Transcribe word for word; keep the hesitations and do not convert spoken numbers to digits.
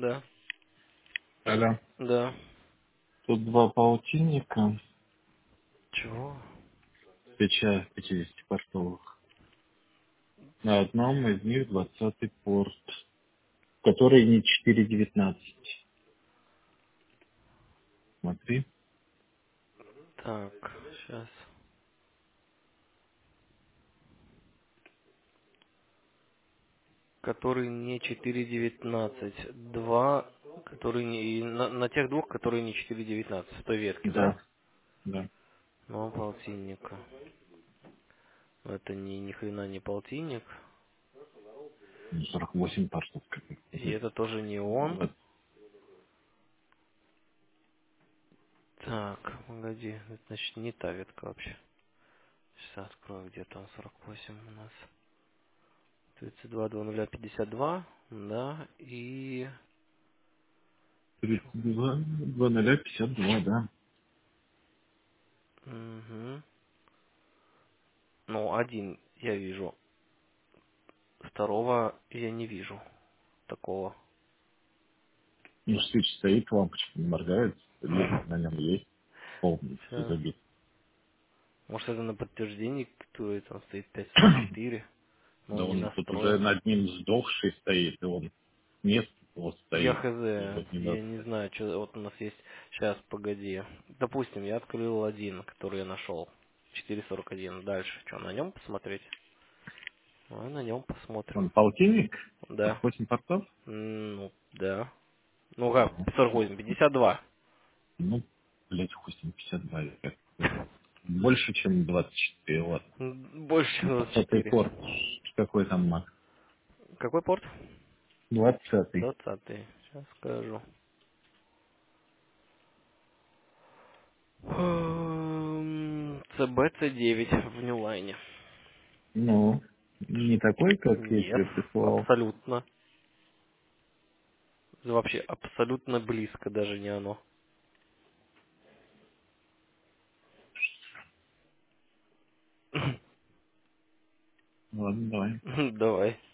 Да. Алло. Да. Тут два полтинника, Чего? печать пятидесятипортовых. На одном из них двадцатый порт, который не четыре девятнадцать. Смотри. Так, сейчас. Который не четыре девятнадцать. Два, которые не... и На, на тех двух, которые не четыре девятнадцать. В той ветке, да? Да, да. Ну, полтинника. Это не ни хрена не полтинник. Ну, сорок восемь портов. Как их И сказать. это тоже не он. Вот. Так, погоди. Это, значит, не та ветка вообще. Сейчас открою, где там сорок восемь у нас. тридцать два, два нуля, пятьдесят два. Да, и... тридцать два, два нуля пятьдесят два, да. Угу. Ну, один я вижу. Второго я не вижу такого. Ну, свич стоит, лампочка не моргает, лимит на нем есть, полностью Сейчас. забит. Может, это на подтверждении, которое там стоит пять сорок четыре, но Да он не он тут уже настроен. над ним сдохший стоит, и он место его Я стоит. хз, Его не я надо. не знаю, что вот у нас есть. Сейчас, погоди. Допустим, я открыл один, который я нашел. четыре сорок один. Дальше. Что, на нем посмотреть? Давай на нем посмотрим. Он полтинник, Да. сорок восемь портов. М, Ну, да. Ну как, Ну, сорок восемь, пятьдесят два. ну, блядь, хуй с ним, пятьдесят два. или как. Больше, чем двадцать четыре, ладно. М, Больше, чем двадцать двадцатый четыре. порт. Какой там маг? Какой порт? Двадцатый. Двадцатый. Сейчас скажу. Эм, С Б Ц девять в Ньюлайне. Ну, не такой, как я Нет, тебе прислал. абсолютно. Вообще абсолютно близко даже не оно. Ладно, давай. Давай.